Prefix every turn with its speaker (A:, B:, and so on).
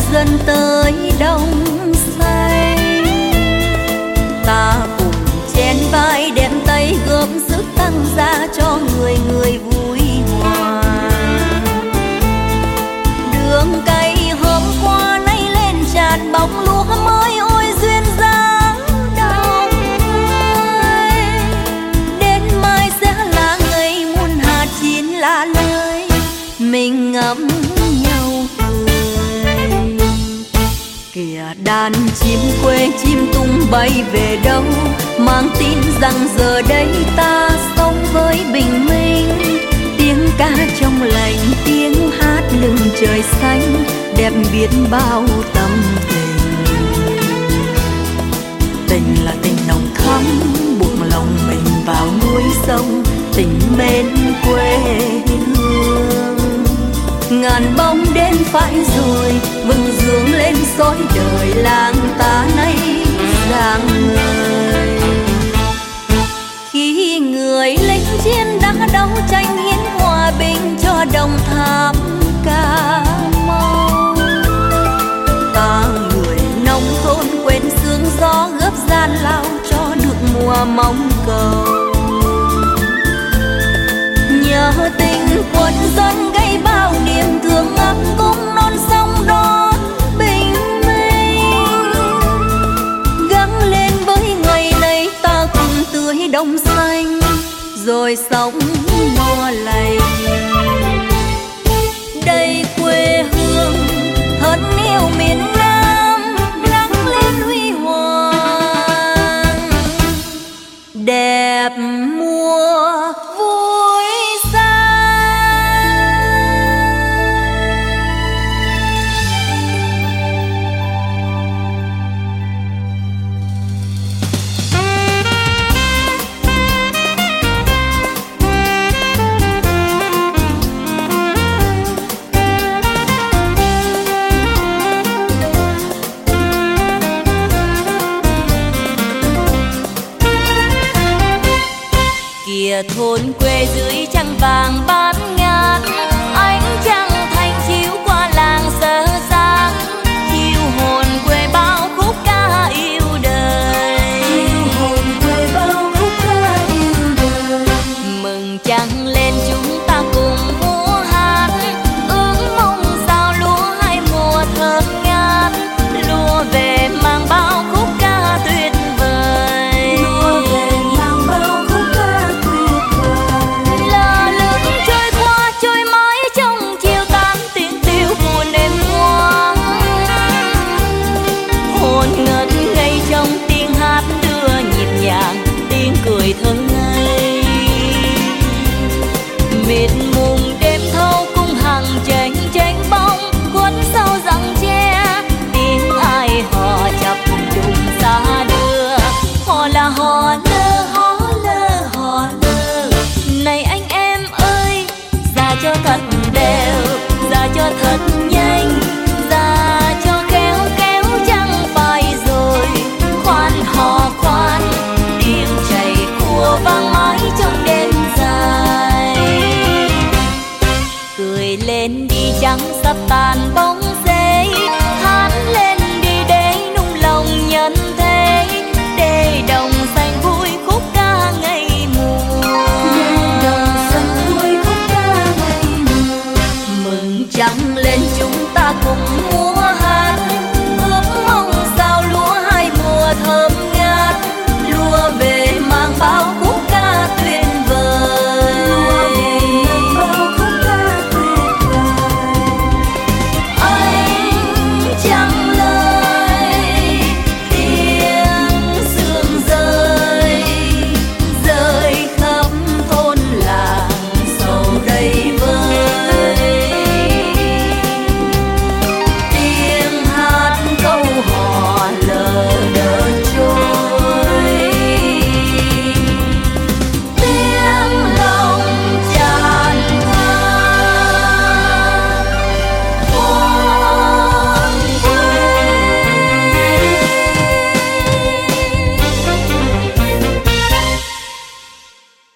A: dần tới đông xanh. Ta cùng chen vai đem tay góp sức tăng gia cho người người vui hòa. Đường cây hôm qua nay lên tràn bóng lúa mới, ôi duyên dáng đông ơi. Đến mai sẽ là ngày muôn hạt chín lá lời, mình ngắm nhau cười. Kìa đàn chim quê chim tung bay về đâu, mang tin rằng giờ đây ta sống với bình minh. Tiếng ca trong lành, tiếng hát lưng trời xanh, đẹp biết bao tâm tình. Tình là tình nồng thắm, buộc lòng mình vào núi sông, tình mến quê hương. Ngàn bóng đến phải rồi, vừng dương lên soi đời làng ta nay rạng ngời. Khi người lính chiến đã đấu tranh hiến hòa bình cho Đồng Tháp Cà Mau, ta người nông thôn quên sương gió góp gian lao cho được mùa mong cầu. Nhớ tình quân dân gây bao niềm thương ấm, cùng non sông đón bình minh. Gắng lên với ngày này, ta cùng tưới đồng xanh rồi sống no lành. Đây quê hương thân yêu miền Nam, nắng lên huy hoàng đẹp mùa vui xa. Kìa thôn quê dưới trăng vàng ban